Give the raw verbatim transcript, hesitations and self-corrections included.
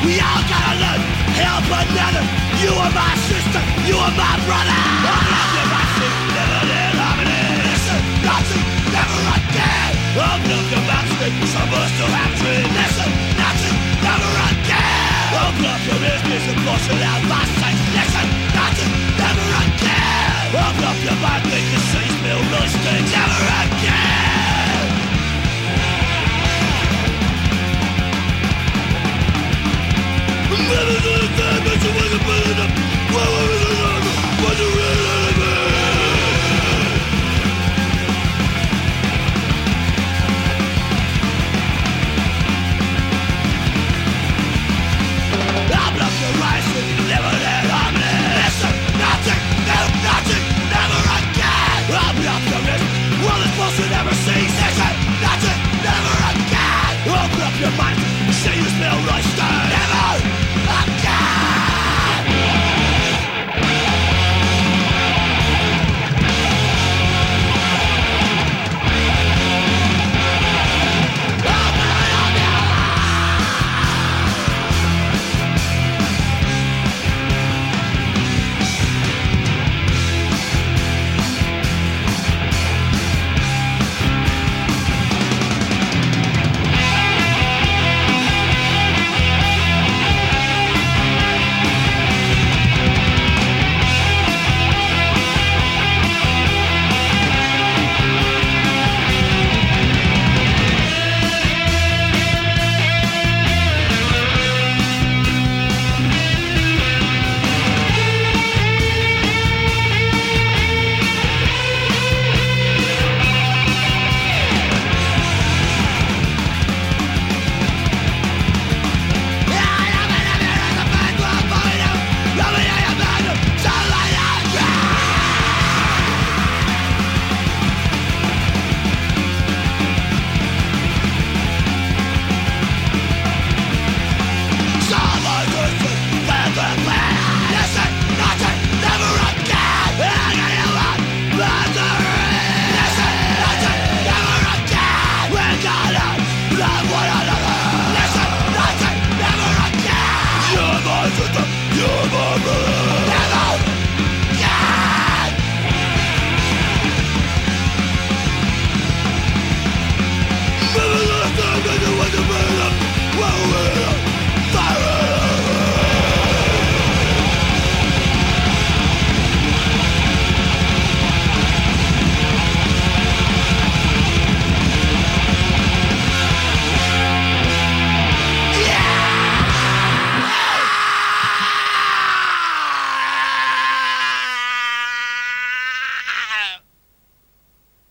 We all gotta learn, help another. You are my sister, you are my brother. Open up your mouth, never let harmony. Listen, nothing, never again. Open up your mouth, some of us still have dreams. Listen, nothing, never again. Open up your ears, listen, bullshit out my sight. Listen, nothing, never again. Open up your mind, make the city smell really stink. Never again. Never gonna die, but you wake up in the what you really mean? Open up your eyes and you never let harmony. Listen, nothing, no, nothing, never again. Open up your wrist, world is bullshit, never cease. Listen, nothing, never again. Open up your mind, see you smell like steak.